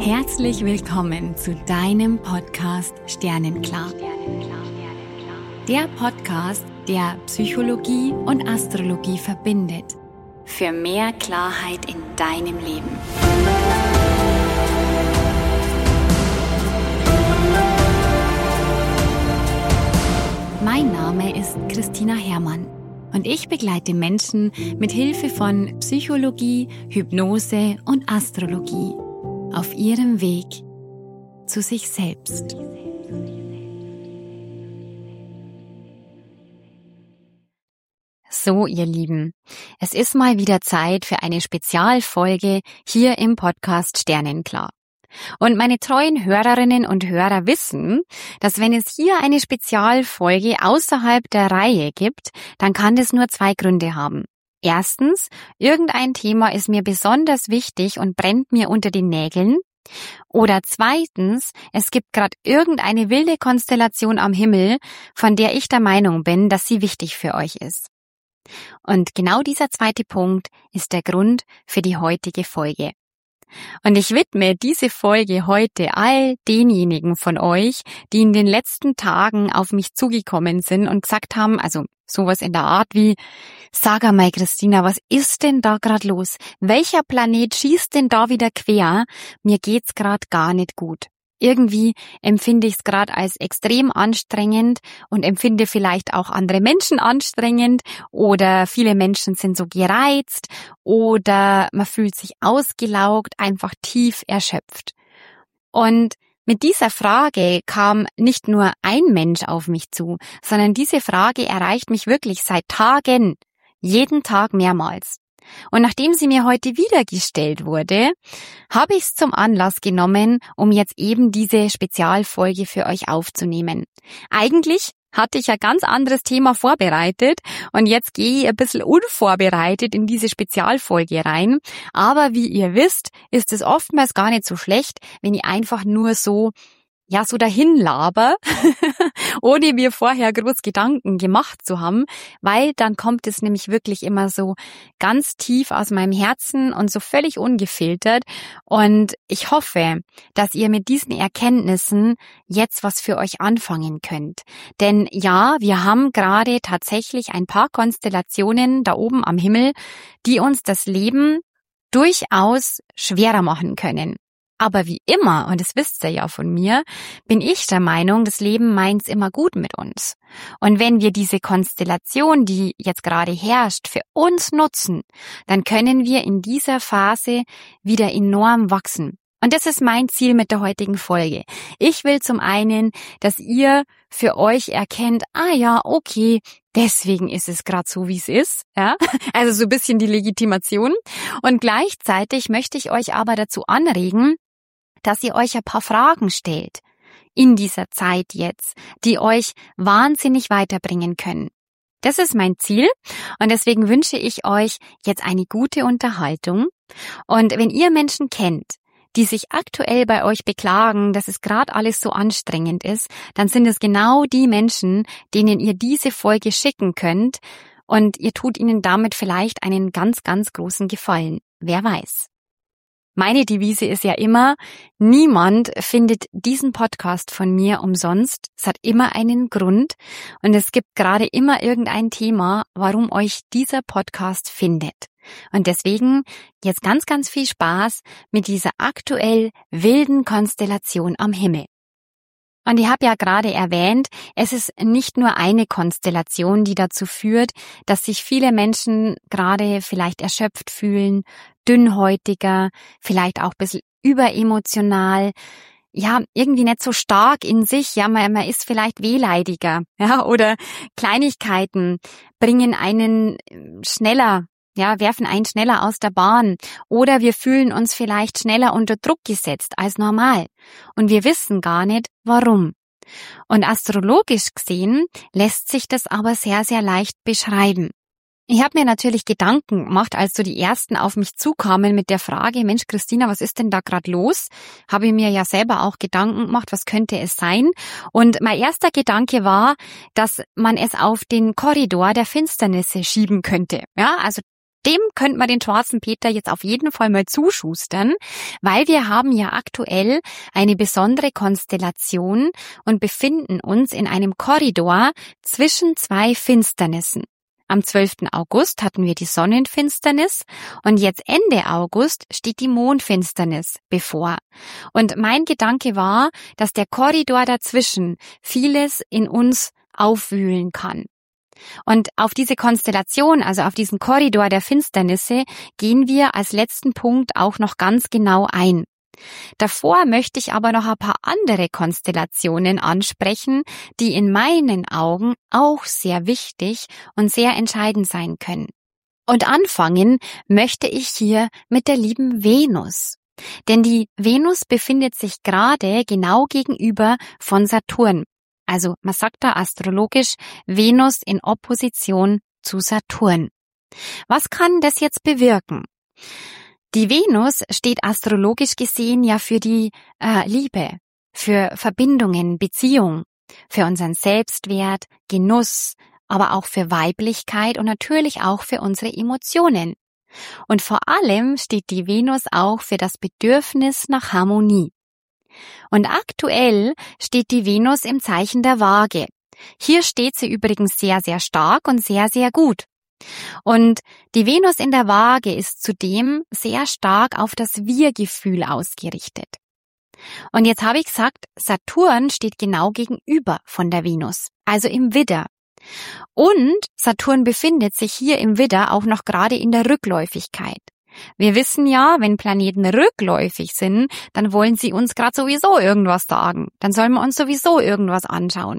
Herzlich willkommen zu deinem Podcast Sternenklar. Der Podcast, der Psychologie und Astrologie verbindet. Für mehr Klarheit in deinem Leben. Mein Name ist Christina Herrmann und ich begleite Menschen mit Hilfe von Psychologie, Hypnose und Astrologie auf ihrem Weg zu sich selbst. So, ihr Lieben, es ist mal wieder Zeit für eine Spezialfolge hier im Podcast Sternenklar. Und meine treuen Hörerinnen und Hörer wissen, dass wenn es hier eine Spezialfolge außerhalb der Reihe gibt, dann kann das nur zwei Gründe haben. Erstens, irgendein Thema ist mir besonders wichtig und brennt mir unter den Nägeln. Oder zweitens, es gibt gerade irgendeine wilde Konstellation am Himmel, von der ich der Meinung bin, dass sie wichtig für euch ist. Und genau dieser zweite Punkt ist der Grund für die heutige Folge. Und ich widme diese Folge heute all denjenigen von euch, die in den letzten Tagen auf mich zugekommen sind und gesagt haben, also sowas in der Art wie, sag einmal Christina, was ist denn da gerade los? Welcher Planet schießt denn da wieder quer? Mir geht's gerade gar nicht gut. Irgendwie empfinde ich es gerade als extrem anstrengend und empfinde vielleicht auch andere Menschen anstrengend oder viele Menschen sind so gereizt oder man fühlt sich ausgelaugt, einfach tief erschöpft. Und mit dieser Frage kam nicht nur ein Mensch auf mich zu, sondern diese Frage erreicht mich wirklich seit Tagen, jeden Tag mehrmals. Und nachdem sie mir heute wieder gestellt wurde, habe ich es zum Anlass genommen, um jetzt eben diese Spezialfolge für euch aufzunehmen. Eigentlich hatte ich ein ganz anderes Thema vorbereitet und jetzt gehe ich ein bisschen unvorbereitet in diese Spezialfolge rein. Aber wie ihr wisst, ist es oftmals gar nicht so schlecht, wenn ich einfach nur so dahin laber, ohne mir vorher groß Gedanken gemacht zu haben, weil dann kommt es nämlich wirklich immer so ganz tief aus meinem Herzen und so völlig ungefiltert. Und ich hoffe, dass ihr mit diesen Erkenntnissen jetzt was für euch anfangen könnt. Denn ja, wir haben gerade tatsächlich ein paar Konstellationen da oben am Himmel, die uns das Leben durchaus schwerer machen können. Aber wie immer, und das wisst ihr ja von mir, bin ich der Meinung, das Leben meint's immer gut mit uns. Und wenn wir diese Konstellation, die jetzt gerade herrscht, für uns nutzen, dann können wir in dieser Phase wieder enorm wachsen. Und das ist mein Ziel mit der heutigen Folge. Ich will zum einen, dass ihr für euch erkennt, okay, deswegen ist es gerade so, wie es ist. Ja? Also so ein bisschen die Legitimation. Und gleichzeitig möchte ich euch aber dazu anregen, dass ihr euch ein paar Fragen stellt in dieser Zeit jetzt, die euch wahnsinnig weiterbringen können. Das ist mein Ziel und deswegen wünsche ich euch jetzt eine gute Unterhaltung. Und wenn ihr Menschen kennt, die sich aktuell bei euch beklagen, dass es gerade alles so anstrengend ist, dann sind es genau die Menschen, denen ihr diese Folge schicken könnt und ihr tut ihnen damit vielleicht einen ganz, ganz großen Gefallen. Wer weiß. Meine Devise ist ja immer, niemand findet diesen Podcast von mir umsonst. Es hat immer einen Grund und es gibt gerade immer irgendein Thema, warum euch dieser Podcast findet. Und deswegen jetzt ganz, ganz viel Spaß mit dieser aktuell wilden Konstellation am Himmel. Und ich habe ja gerade erwähnt, es ist nicht nur eine Konstellation, die dazu führt, dass sich viele Menschen gerade vielleicht erschöpft fühlen, dünnhäutiger, vielleicht auch ein bisschen überemotional, irgendwie nicht so stark in sich, man ist vielleicht wehleidiger, oder Kleinigkeiten bringen einen schneller, werfen einen schneller aus der Bahn oder wir fühlen uns vielleicht schneller unter Druck gesetzt als normal und wir wissen gar nicht, warum. Und astrologisch gesehen lässt sich das aber sehr, sehr leicht beschreiben. Ich habe mir natürlich Gedanken gemacht, als so die Ersten auf mich zukamen mit der Frage, Mensch Christina, was ist denn da gerade los? Habe ich mir ja selber auch Gedanken gemacht, was könnte es sein? Und mein erster Gedanke war, dass man es auf den Korridor der Finsternisse schieben könnte. Ja, also dem könnte man den schwarzen Peter jetzt auf jeden Fall mal zuschustern, weil wir haben ja aktuell eine besondere Konstellation und befinden uns in einem Korridor zwischen zwei Finsternissen. Am 12. August hatten wir die Sonnenfinsternis und jetzt Ende August steht die Mondfinsternis bevor. Und mein Gedanke war, dass der Korridor dazwischen vieles in uns aufwühlen kann. Und auf diese Konstellation, also auf diesen Korridor der Finsternisse, gehen wir als letzten Punkt auch noch ganz genau ein. Davor möchte ich aber noch ein paar andere Konstellationen ansprechen, die in meinen Augen auch sehr wichtig und sehr entscheidend sein können. Und anfangen möchte ich hier mit der lieben Venus. Denn die Venus befindet sich gerade genau gegenüber von Saturn. Also man sagt da astrologisch Venus in Opposition zu Saturn. Was kann das jetzt bewirken? Die Venus steht astrologisch gesehen ja für die Liebe, für Verbindungen, Beziehung, für unseren Selbstwert, Genuss, aber auch für Weiblichkeit und natürlich auch für unsere Emotionen. Und vor allem steht die Venus auch für das Bedürfnis nach Harmonie. Und aktuell steht die Venus im Zeichen der Waage. Hier steht sie übrigens sehr, sehr stark und sehr, sehr gut. Und die Venus in der Waage ist zudem sehr stark auf das Wir-Gefühl ausgerichtet. Und jetzt habe ich gesagt, Saturn steht genau gegenüber von der Venus, also im Widder. Und Saturn befindet sich hier im Widder auch noch gerade in der Rückläufigkeit. Wir wissen ja, wenn Planeten rückläufig sind, dann wollen sie uns gerade sowieso irgendwas sagen. Dann sollen wir uns sowieso irgendwas anschauen.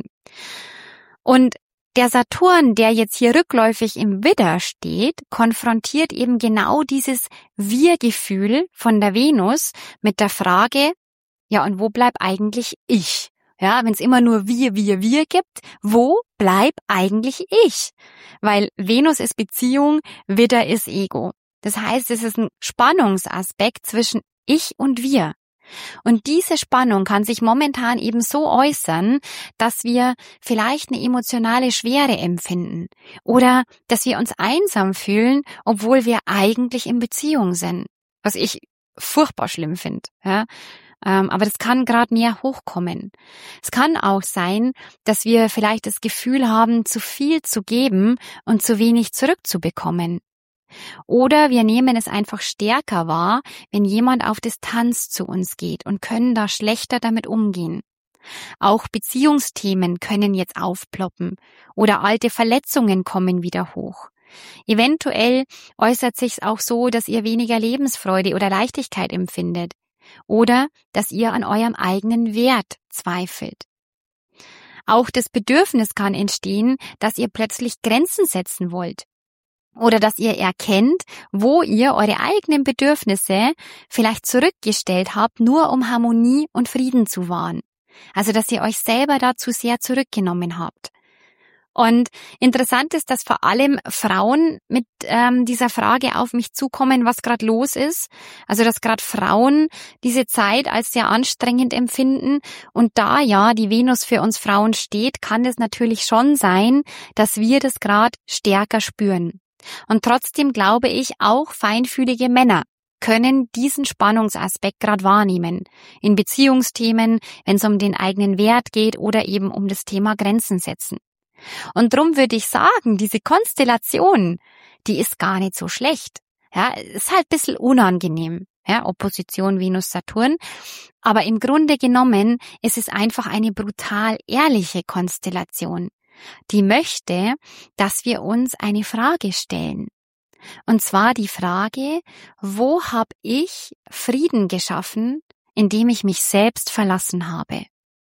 Und der Saturn, der jetzt hier rückläufig im Widder steht, konfrontiert eben genau dieses Wir-Gefühl von der Venus mit der Frage, ja, und wo bleibt eigentlich ich? Ja, wenn es immer nur wir gibt, wo bleibt eigentlich ich? Weil Venus ist Beziehung, Widder ist Ego. Das heißt, es ist ein Spannungsaspekt zwischen ich und wir. Und diese Spannung kann sich momentan eben so äußern, dass wir vielleicht eine emotionale Schwere empfinden oder dass wir uns einsam fühlen, obwohl wir eigentlich in Beziehung sind. Was ich furchtbar schlimm finde. Ja? Aber das kann gerade mehr hochkommen. Es kann auch sein, dass wir vielleicht das Gefühl haben, zu viel zu geben und zu wenig zurückzubekommen. Oder wir nehmen es einfach stärker wahr, wenn jemand auf Distanz zu uns geht und können da schlechter damit umgehen. Auch Beziehungsthemen können jetzt aufploppen oder alte Verletzungen kommen wieder hoch. Eventuell äußert sich's auch so, dass ihr weniger Lebensfreude oder Leichtigkeit empfindet oder dass ihr an eurem eigenen Wert zweifelt. Auch das Bedürfnis kann entstehen, dass ihr plötzlich Grenzen setzen wollt. Oder dass ihr erkennt, wo ihr eure eigenen Bedürfnisse vielleicht zurückgestellt habt, nur um Harmonie und Frieden zu wahren. Also dass ihr euch selber dazu sehr zurückgenommen habt. Und interessant ist, dass vor allem Frauen mit dieser Frage auf mich zukommen, was gerade los ist. Also dass gerade Frauen diese Zeit als sehr anstrengend empfinden. Und da ja die Venus für uns Frauen steht, kann es natürlich schon sein, dass wir das gerade stärker spüren. Und trotzdem glaube ich, auch feinfühlige Männer können diesen Spannungsaspekt gerade wahrnehmen. In Beziehungsthemen, wenn es um den eigenen Wert geht oder eben um das Thema Grenzen setzen. Und drum würde ich sagen, diese Konstellation, die ist gar nicht so schlecht. Ja, ist halt ein bisschen unangenehm. Ja, Opposition Venus-Saturn. Aber im Grunde genommen ist es einfach eine brutal ehrliche Konstellation. Die möchte, dass wir uns eine Frage stellen. Und zwar die Frage, wo habe ich Frieden geschaffen, indem ich mich selbst verlassen habe?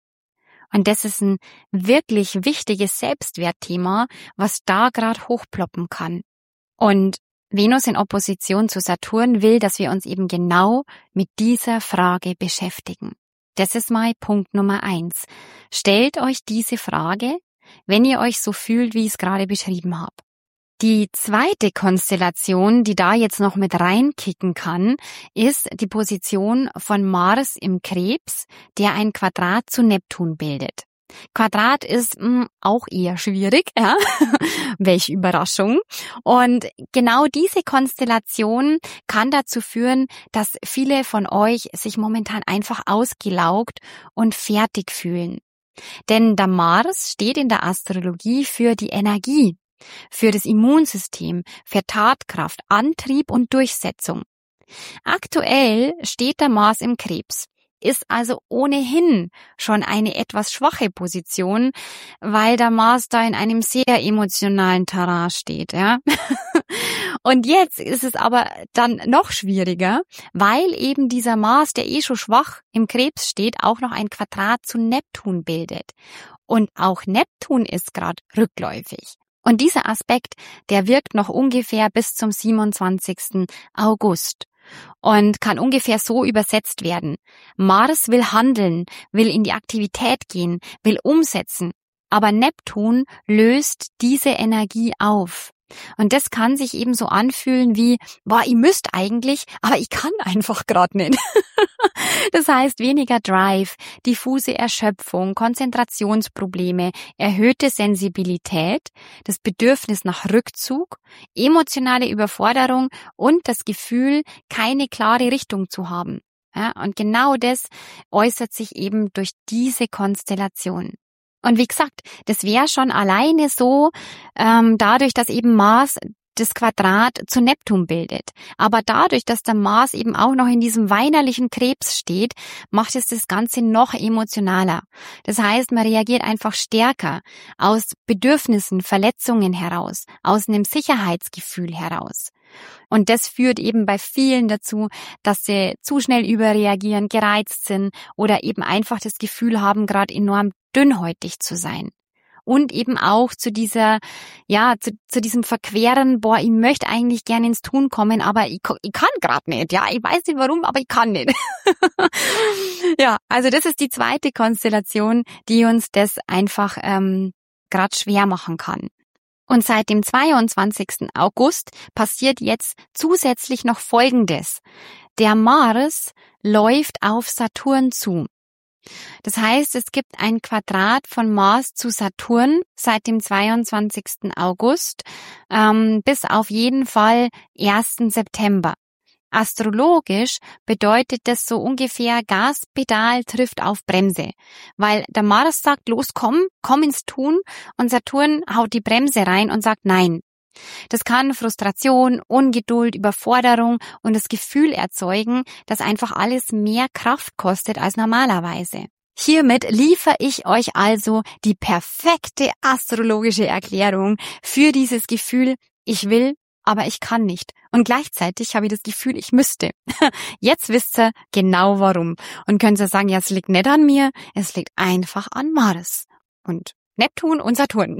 Und das ist ein wirklich wichtiges Selbstwertthema, was da gerade hochploppen kann. Und Venus in Opposition zu Saturn will, dass wir uns eben genau mit dieser Frage beschäftigen. Das ist mal Punkt Nummer 1. Stellt euch diese Frage, wenn ihr euch so fühlt, wie ich es gerade beschrieben habe. Die zweite Konstellation, die da jetzt noch mit reinkicken kann, ist die Position von Mars im Krebs, der ein Quadrat zu Neptun bildet. Quadrat ist auch eher schwierig, ja. Welche Überraschung. Und genau diese Konstellation kann dazu führen, dass viele von euch sich momentan einfach ausgelaugt und fertig fühlen. Denn der Mars steht in der Astrologie für die Energie, für das Immunsystem, für Tatkraft, Antrieb und Durchsetzung. Aktuell steht der Mars im Krebs, ist also ohnehin schon eine etwas schwache Position, weil der Mars da in einem sehr emotionalen Terrain steht, ja. Und jetzt ist es aber dann noch schwieriger, weil eben dieser Mars, der schon schwach im Krebs steht, auch noch ein Quadrat zu Neptun bildet. Und auch Neptun ist gerade rückläufig. Und dieser Aspekt, der wirkt noch ungefähr bis zum 27. August. Und kann ungefähr so übersetzt werden. Mars will handeln, will in die Aktivität gehen, will umsetzen. Aber Neptun löst diese Energie auf. Und das kann sich eben so anfühlen wie, boah, ich müsst eigentlich, aber ich kann einfach gerade nicht. Das heißt weniger Drive, diffuse Erschöpfung, Konzentrationsprobleme, erhöhte Sensibilität, das Bedürfnis nach Rückzug, emotionale Überforderung und das Gefühl, keine klare Richtung zu haben. Ja, und genau das äußert sich eben durch diese Konstellation. Und wie gesagt, das wäre schon alleine so, dadurch, dass eben Mars das Quadrat zu Neptun bildet. Aber dadurch, dass der Mars eben auch noch in diesem weinerlichen Krebs steht, macht es das Ganze noch emotionaler. Das heißt, man reagiert einfach stärker aus Bedürfnissen, Verletzungen heraus, aus einem Sicherheitsgefühl heraus. Und das führt eben bei vielen dazu, dass sie zu schnell überreagieren, gereizt sind oder eben einfach das Gefühl haben, gerade enorm dünnhäutig zu sein. Und eben auch zu dieser, zu diesem Verqueren, boah, ich möchte eigentlich gerne ins Tun kommen, aber ich kann gerade nicht, ja, ich weiß nicht warum, aber ich kann nicht. Ja, also das ist die zweite Konstellation, die uns das einfach gerade schwer machen kann. Und seit dem 22. August passiert jetzt zusätzlich noch Folgendes. Der Mars läuft auf Saturn zu. Das heißt, es gibt ein Quadrat von Mars zu Saturn seit dem 22. August bis auf jeden Fall 1. September. Astrologisch bedeutet das so ungefähr Gaspedal trifft auf Bremse, weil der Mars sagt, los, komm ins Tun und Saturn haut die Bremse rein und sagt nein. Das kann Frustration, Ungeduld, Überforderung und das Gefühl erzeugen, dass einfach alles mehr Kraft kostet als normalerweise. Hiermit liefere ich euch also die perfekte astrologische Erklärung für dieses Gefühl, ich will, aber ich kann nicht. Und gleichzeitig habe ich das Gefühl, ich müsste. Jetzt wisst ihr genau warum. Und könnt ihr sagen, ja, es liegt nicht an mir, es liegt einfach an Mars. Und Neptun und Saturn.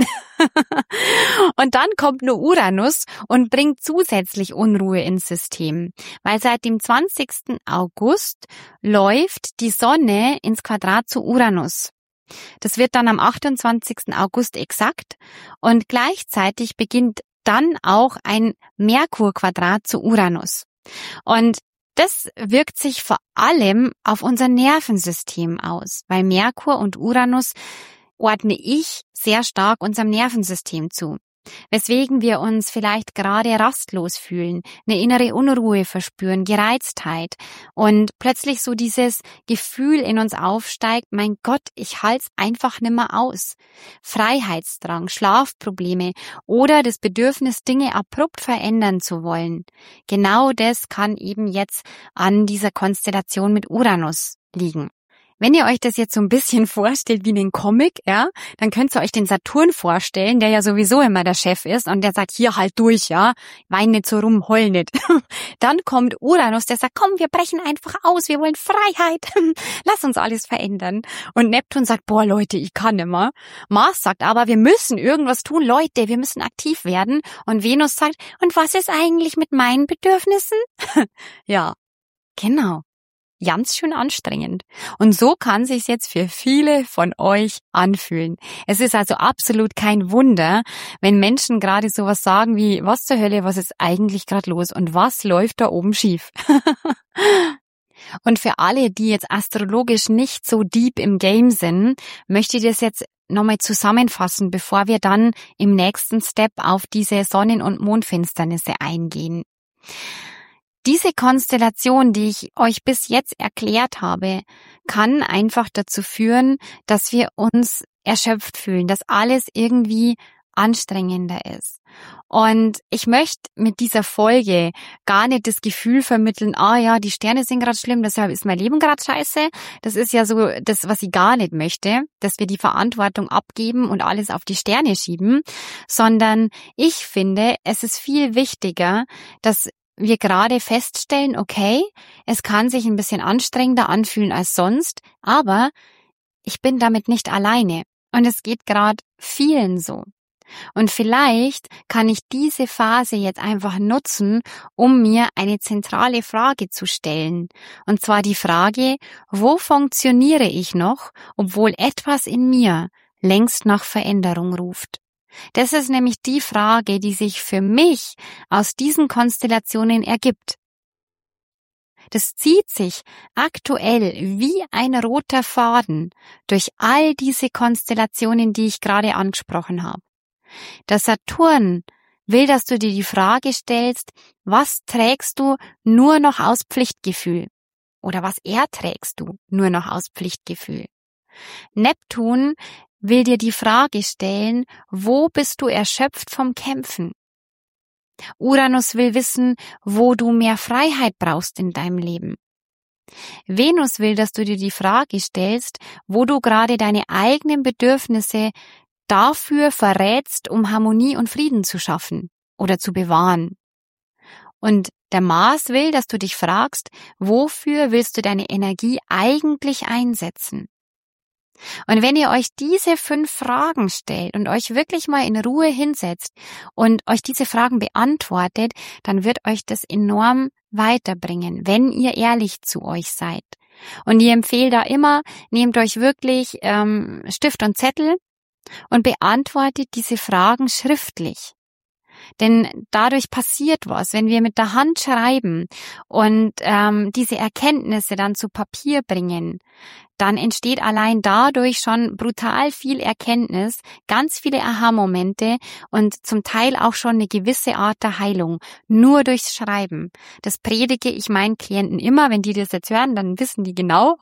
Und dann kommt nur Uranus und bringt zusätzlich Unruhe ins System, weil seit dem 20. August läuft die Sonne ins Quadrat zu Uranus. Das wird dann am 28. August exakt und gleichzeitig beginnt dann auch ein Merkur-Quadrat zu Uranus. Und das wirkt sich vor allem auf unser Nervensystem aus, weil Merkur und Uranus ordne ich sehr stark unserem Nervensystem zu, weswegen wir uns vielleicht gerade rastlos fühlen, eine innere Unruhe verspüren, Gereiztheit und plötzlich so dieses Gefühl in uns aufsteigt, mein Gott, ich halt's einfach nimmer aus. Freiheitsdrang, Schlafprobleme oder das Bedürfnis, Dinge abrupt verändern zu wollen. Genau das kann eben jetzt an dieser Konstellation mit Uranus liegen. Wenn ihr euch das jetzt so ein bisschen vorstellt wie einen Comic, ja, dann könnt ihr euch den Saturn vorstellen, der ja sowieso immer der Chef ist und der sagt, hier halt durch, ja, wein nicht so rum, heul nicht. Dann kommt Uranus, der sagt, komm, wir brechen einfach aus, wir wollen Freiheit, lass uns alles verändern. Und Neptun sagt, boah Leute, ich kann nimmer. Mars sagt aber, wir müssen irgendwas tun, Leute, wir müssen aktiv werden. Und Venus sagt, und was ist eigentlich mit meinen Bedürfnissen? Ja, genau. Ganz schön anstrengend. Und so kann sich's jetzt für viele von euch anfühlen. Es ist also absolut kein Wunder, wenn Menschen gerade sowas sagen wie, was zur Hölle, was ist eigentlich gerade los und was läuft da oben schief? Und für alle, die jetzt astrologisch nicht so deep im Game sind, möchte ich das jetzt nochmal zusammenfassen, bevor wir dann im nächsten Step auf diese Sonnen- und Mondfinsternisse eingehen. Diese Konstellation, die ich euch bis jetzt erklärt habe, kann einfach dazu führen, dass wir uns erschöpft fühlen, dass alles irgendwie anstrengender ist. Und ich möchte mit dieser Folge gar nicht das Gefühl vermitteln, die Sterne sind gerade schlimm, deshalb ist mein Leben gerade scheiße. Das ist ja so das, was ich gar nicht möchte, dass wir die Verantwortung abgeben und alles auf die Sterne schieben, sondern ich finde, es ist viel wichtiger, dass wir gerade feststellen, okay, es kann sich ein bisschen anstrengender anfühlen als sonst, aber ich bin damit nicht alleine. Und es geht gerade vielen so. Und vielleicht kann ich diese Phase jetzt einfach nutzen, um mir eine zentrale Frage zu stellen. Und zwar die Frage, wo funktioniere ich noch, obwohl etwas in mir längst nach Veränderung ruft? Das ist nämlich die Frage, die sich für mich aus diesen Konstellationen ergibt. Das zieht sich aktuell wie ein roter Faden durch all diese Konstellationen, die ich gerade angesprochen habe. Der Saturn will, dass du dir die Frage stellst, was trägst du nur noch aus Pflichtgefühl? Oder was erträgst du nur noch aus Pflichtgefühl? Neptun will dir die Frage stellen, wo bist du erschöpft vom Kämpfen? Uranus will wissen, wo du mehr Freiheit brauchst in deinem Leben. Venus will, dass du dir die Frage stellst, wo du gerade deine eigenen Bedürfnisse dafür verrätst, um Harmonie und Frieden zu schaffen oder zu bewahren. Und der Mars will, dass du dich fragst, wofür willst du deine Energie eigentlich einsetzen? Und wenn ihr euch diese 5 Fragen stellt und euch wirklich mal in Ruhe hinsetzt und euch diese Fragen beantwortet, dann wird euch das enorm weiterbringen, wenn ihr ehrlich zu euch seid. Und ich empfehle da immer, nehmt euch wirklich Stift und Zettel und beantwortet diese Fragen schriftlich. Denn dadurch passiert was, wenn wir mit der Hand schreiben und diese Erkenntnisse dann zu Papier bringen, dann entsteht allein dadurch schon brutal viel Erkenntnis, ganz viele Aha-Momente und zum Teil auch schon eine gewisse Art der Heilung, nur durchs Schreiben. Das predige ich meinen Klienten immer, wenn die das jetzt hören, dann wissen die genau,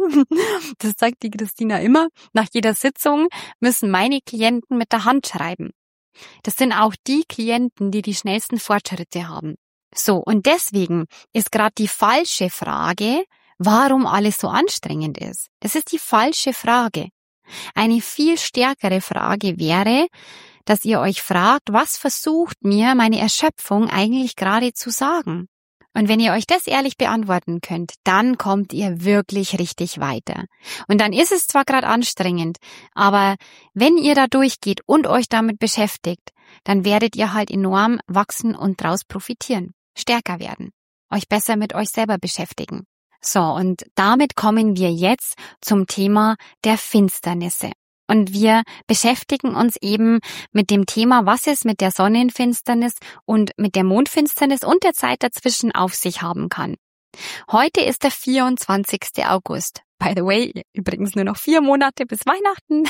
das sagt die Christina immer, nach jeder Sitzung müssen meine Klienten mit der Hand schreiben. Das sind auch die Klienten, die die schnellsten Fortschritte haben. So, und deswegen ist gerade die falsche Frage, warum alles so anstrengend ist. Das ist die falsche Frage. Eine viel stärkere Frage wäre, dass ihr euch fragt, was versucht mir meine Erschöpfung eigentlich gerade zu sagen? Und wenn ihr euch das ehrlich beantworten könnt, dann kommt ihr wirklich richtig weiter. Und dann ist es zwar gerade anstrengend, aber wenn ihr da durchgeht und euch damit beschäftigt, dann werdet ihr halt enorm wachsen und daraus profitieren, stärker werden, euch besser mit euch selber beschäftigen. So, und damit kommen wir jetzt zum Thema der Finsternisse. Und wir beschäftigen uns eben mit dem Thema, was es mit der Sonnenfinsternis und mit der Mondfinsternis und der Zeit dazwischen auf sich haben kann. Heute ist der 24. August. By the way, übrigens nur noch 4 Monate bis Weihnachten.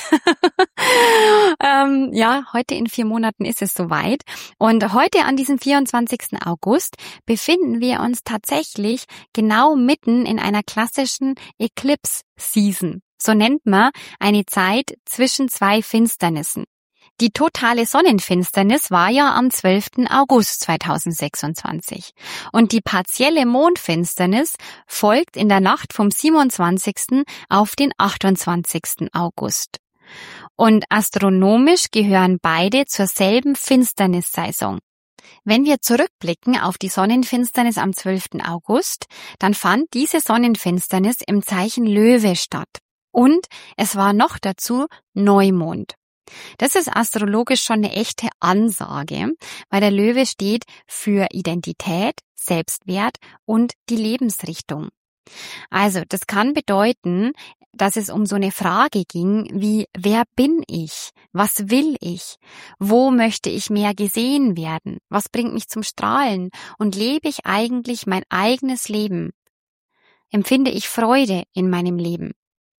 Heute in 4 Monaten ist es soweit. Und heute an diesem 24. August befinden wir uns tatsächlich genau mitten in einer klassischen Eclipse-Season. So nennt man eine Zeit zwischen 2 Finsternissen. Die totale Sonnenfinsternis war ja am 12. August 2026 und die partielle Mondfinsternis folgt in der Nacht vom 27. auf den 28. August. Und astronomisch gehören beide zur selben Finsternissaison. Wenn wir zurückblicken auf die Sonnenfinsternis am 12. August, dann fand diese Sonnenfinsternis im Zeichen Löwe statt. Und es war noch dazu Neumond. Das ist astrologisch schon eine echte Ansage, weil der Löwe steht für Identität, Selbstwert und die Lebensrichtung. Also, das kann bedeuten, dass es um so eine Frage ging, wie, wer bin ich? Was will ich? Wo möchte ich mehr gesehen werden? Was bringt mich zum Strahlen? Und lebe ich eigentlich mein eigenes Leben? empfinde ich Freude in meinem Leben.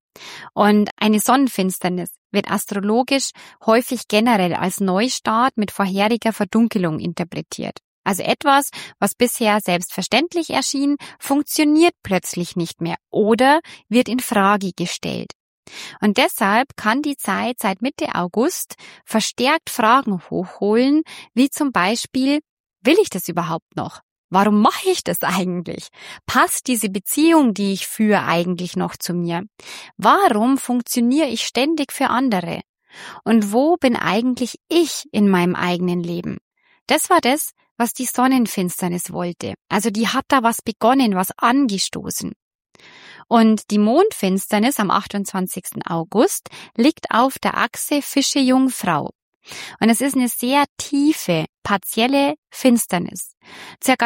Und eine Sonnenfinsternis wird astrologisch häufig generell als Neustart mit vorheriger Verdunkelung interpretiert. Also etwas, was bisher selbstverständlich erschien, funktioniert plötzlich nicht mehr oder wird in Frage gestellt. Und deshalb kann die Zeit seit Mitte August verstärkt Fragen hochholen, wie zum Beispiel, will ich das überhaupt noch? Warum mache ich das eigentlich? Passt diese Beziehung, die ich führe, eigentlich noch zu mir? Warum funktioniere ich ständig für andere? Und wo bin eigentlich ich in meinem eigenen Leben? Das war das, was die Sonnenfinsternis wollte. Also die hat da was begonnen, was angestoßen. Und die Mondfinsternis am 28. August liegt auf der Achse Fische-Jungfrau. Und es ist eine sehr tiefe, partielle Finsternis. Circa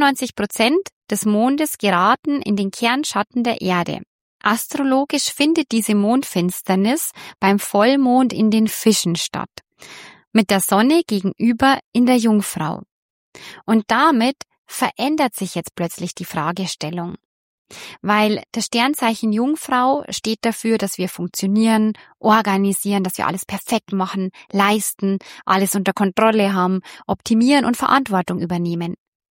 96% des Mondes geraten in den Kernschatten der Erde. Astrologisch findet diese Mondfinsternis beim Vollmond in den Fischen statt. Mit der Sonne gegenüber in der Jungfrau. Und damit verändert sich jetzt plötzlich die Fragestellung. Weil das Sternzeichen Jungfrau steht dafür, dass wir funktionieren, organisieren, dass wir alles perfekt machen, leisten, alles unter Kontrolle haben, optimieren und Verantwortung übernehmen.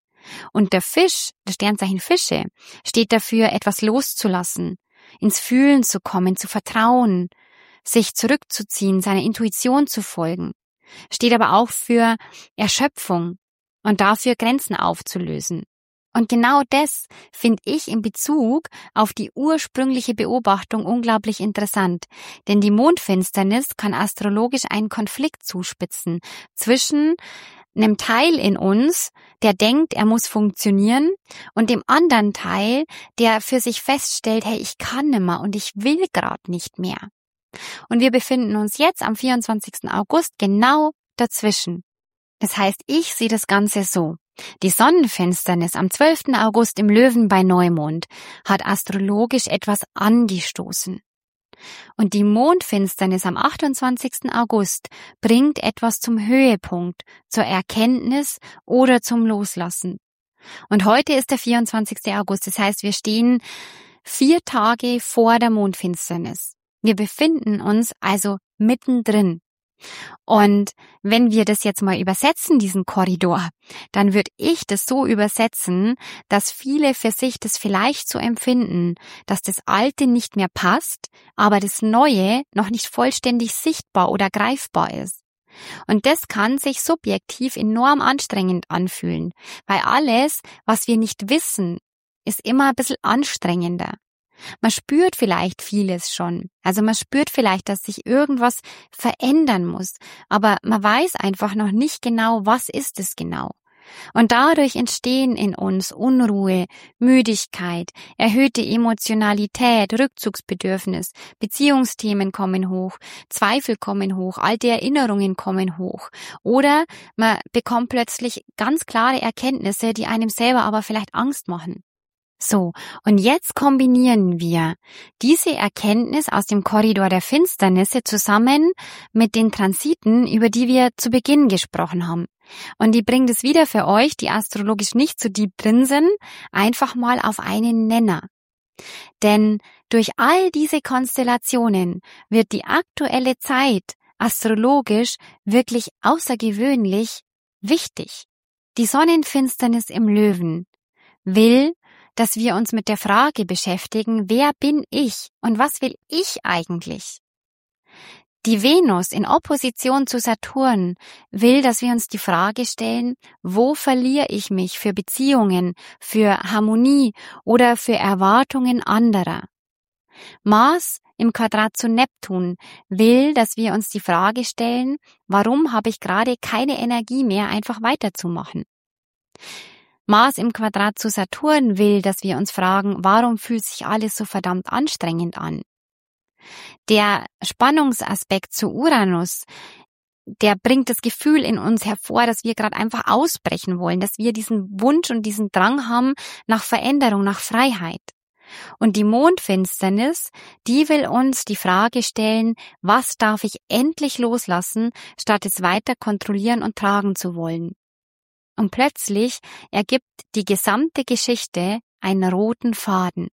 Und der Fisch, das Sternzeichen Fische, steht dafür, etwas loszulassen, ins Fühlen zu kommen, zu vertrauen, sich zurückzuziehen, seiner Intuition zu folgen. Steht aber auch für Erschöpfung und dafür Grenzen aufzulösen. Und genau das finde ich in Bezug auf die ursprüngliche Beobachtung unglaublich interessant. Denn die Mondfinsternis kann astrologisch einen Konflikt zuspitzen zwischen einem Teil in uns, der denkt, er muss funktionieren, und dem anderen Teil, der für sich feststellt, hey, ich kann nimmer und ich will gerade nicht mehr. Und wir befinden uns jetzt am 24. August genau dazwischen. Das heißt, ich sehe das Ganze so. Die Sonnenfinsternis am 12. August im Löwen bei Neumond hat astrologisch etwas angestoßen. Und die Mondfinsternis am 28. August bringt etwas zum Höhepunkt, zur Erkenntnis oder zum Loslassen. Und heute ist der 24. August, das heißt, wir stehen 4 Tage vor der Mondfinsternis. Wir befinden uns also mittendrin. Und wenn wir das jetzt mal übersetzen, diesen Korridor, dann würde ich das so übersetzen, dass viele für sich das vielleicht so empfinden, dass das Alte nicht mehr passt, aber das Neue noch nicht vollständig sichtbar oder greifbar ist. Und das kann sich subjektiv enorm anstrengend anfühlen, weil alles, was wir nicht wissen, ist immer ein bisschen anstrengender. Man spürt vielleicht vieles schon. Also man spürt vielleicht, dass sich irgendwas verändern muss. Aber man weiß einfach noch nicht genau, was ist es genau. Und dadurch entstehen in uns Unruhe, Müdigkeit, erhöhte Emotionalität, Rückzugsbedürfnis, Beziehungsthemen kommen hoch, Zweifel kommen hoch, alte Erinnerungen kommen hoch. Oder man bekommt plötzlich ganz klare Erkenntnisse, die einem selber aber vielleicht Angst machen. So, und jetzt kombinieren wir diese Erkenntnis aus dem Korridor der Finsternisse zusammen mit den Transiten, über die wir zu Beginn gesprochen haben. Und ich bringe das wieder für euch, die astrologisch nicht so deep drin sind, einfach mal auf einen Nenner. Denn durch all diese Konstellationen wird die aktuelle Zeit astrologisch wirklich außergewöhnlich wichtig. Die Sonnenfinsternis im Löwen will, dass wir uns mit der Frage beschäftigen, wer bin ich und was will ich eigentlich? Die Venus in Opposition zu Saturn will, dass wir uns die Frage stellen, wo verliere ich mich für Beziehungen, für Harmonie oder für Erwartungen anderer? Mars im Quadrat zu Neptun will, dass wir uns die Frage stellen, warum habe ich gerade keine Energie mehr, einfach weiterzumachen? Mars im Quadrat zu Saturn will, dass wir uns fragen, warum fühlt sich alles so verdammt anstrengend an? Der Spannungsaspekt zu Uranus, der bringt das Gefühl in uns hervor, dass wir gerade einfach ausbrechen wollen, dass wir diesen Wunsch und diesen Drang haben nach Veränderung, nach Freiheit. Und die Mondfinsternis, die will uns die Frage stellen, was darf ich endlich loslassen, statt es weiter kontrollieren und tragen zu wollen? Und plötzlich ergibt die gesamte Geschichte einen roten Faden.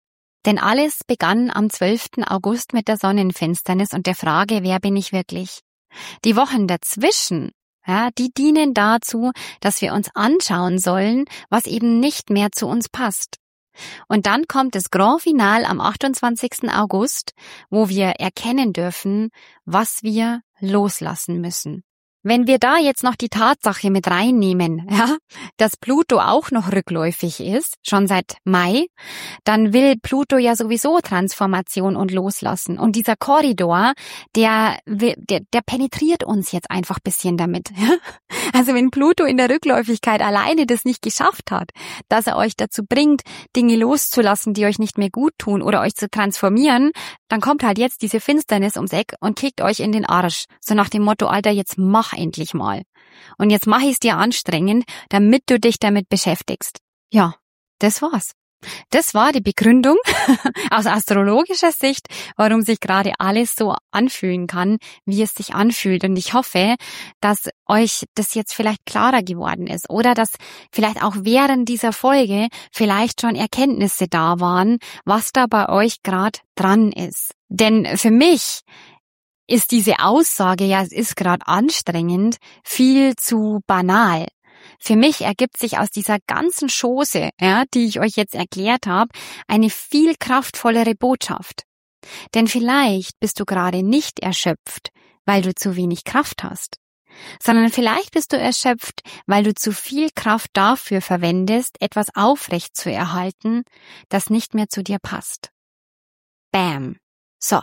Denn alles begann am 12. August mit der Sonnenfinsternis und der Frage, wer bin ich wirklich? Die Wochen dazwischen, ja, die dienen dazu, dass wir uns anschauen sollen, was eben nicht mehr zu uns passt. Und dann kommt das Grand Finale am 28. August, wo wir erkennen dürfen, was wir loslassen müssen. Wenn wir da jetzt noch die Tatsache mit reinnehmen, ja, dass Pluto auch noch rückläufig ist, schon seit Mai, dann will Pluto ja sowieso Transformation und Loslassen. Und dieser Korridor, der penetriert uns jetzt einfach ein bisschen damit. Also wenn Pluto in der Rückläufigkeit alleine das nicht geschafft hat, dass er euch dazu bringt, Dinge loszulassen, die euch nicht mehr gut tun oder euch zu transformieren, dann kommt halt jetzt diese Finsternis ums Eck und kickt euch in den Arsch. So nach dem Motto, Alter, jetzt mach endlich mal. Und jetzt mache ich es dir anstrengend, damit du dich damit beschäftigst. Ja, das war's. Das war die Begründung aus astrologischer Sicht, warum sich gerade alles so anfühlen kann, wie es sich anfühlt. Und ich hoffe, dass euch das jetzt vielleicht klarer geworden ist oder dass vielleicht auch während dieser Folge vielleicht schon Erkenntnisse da waren, was da bei euch gerade dran ist. Denn für mich ist diese Aussage, ja, es ist gerade anstrengend, viel zu banal. Für mich ergibt sich aus dieser ganzen Chose, ja, die ich euch jetzt erklärt habe, eine viel kraftvollere Botschaft. Denn vielleicht bist du gerade nicht erschöpft, weil du zu wenig Kraft hast, sondern vielleicht bist du erschöpft, weil du zu viel Kraft dafür verwendest, etwas aufrecht zu erhalten, das nicht mehr zu dir passt. Bam. So.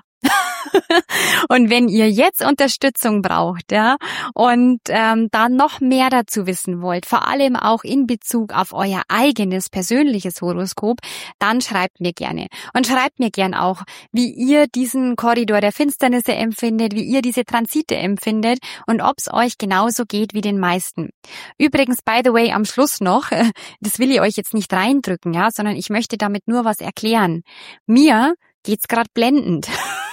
Und wenn ihr jetzt Unterstützung braucht, ja, und da noch mehr dazu wissen wollt, vor allem auch in Bezug auf euer eigenes persönliches Horoskop, dann schreibt mir gerne. Und schreibt mir gern auch, wie ihr diesen Korridor der Finsternisse empfindet, wie ihr diese Transite empfindet und ob es euch genauso geht wie den meisten. Übrigens, by the way, am Schluss noch, das will ich euch jetzt nicht reindrücken, ja, sondern ich möchte damit nur was erklären. Mir geht's gerade blendend.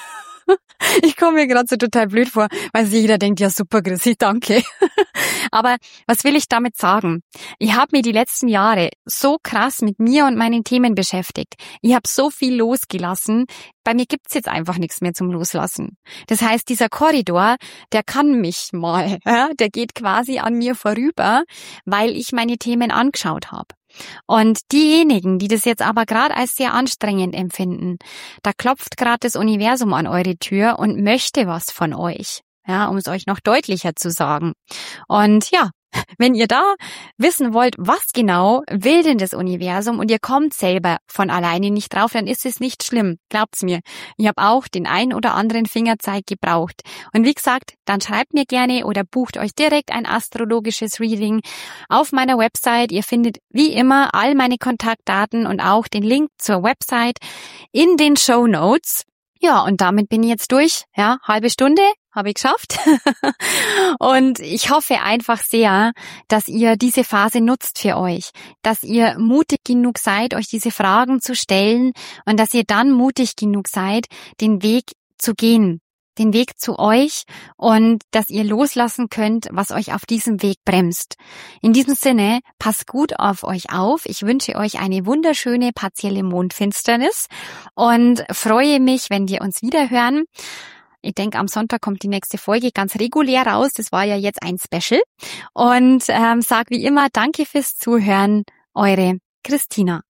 Ich komme mir gerade so total blöd vor, weil sich jeder denkt, ja super, Chrissy, danke. Aber was will ich damit sagen? Ich habe mir die letzten Jahre so krass mit mir und meinen Themen beschäftigt. Ich habe so viel losgelassen. Bei mir gibt's jetzt einfach nichts mehr zum Loslassen. Das heißt, dieser Korridor, der kann mich mal, ja, der geht quasi an mir vorüber, weil ich meine Themen angeschaut habe. Und diejenigen, die das jetzt aber gerade als sehr anstrengend empfinden, da klopft gerade das Universum an eure Tür und möchte was von euch, ja, um es euch noch deutlicher zu sagen. Und ja, wenn ihr da wissen wollt, was genau will denn das Universum und ihr kommt selber von alleine nicht drauf, dann ist es nicht schlimm, glaubt's mir. Ich habe auch den ein oder anderen Fingerzeig gebraucht. Und wie gesagt, dann schreibt mir gerne oder bucht euch direkt ein astrologisches Reading auf meiner Website. Ihr findet wie immer all meine Kontaktdaten und auch den Link zur Website in den Shownotes. Ja, und damit bin ich jetzt durch. Ja, halbe Stunde habe ich geschafft. Und ich hoffe einfach sehr, dass ihr diese Phase nutzt für euch, dass ihr mutig genug seid, euch diese Fragen zu stellen und dass ihr dann mutig genug seid, den Weg zu gehen, den Weg zu euch und dass ihr loslassen könnt, was euch auf diesem Weg bremst. In diesem Sinne, passt gut auf euch auf. Ich wünsche euch eine wunderschöne partielle Mondfinsternis und freue mich, wenn wir uns wieder hören. Ich denke, am Sonntag kommt die nächste Folge ganz regulär raus. Das war ja jetzt ein Special. Und sag wie immer, danke fürs Zuhören. Eure Christina.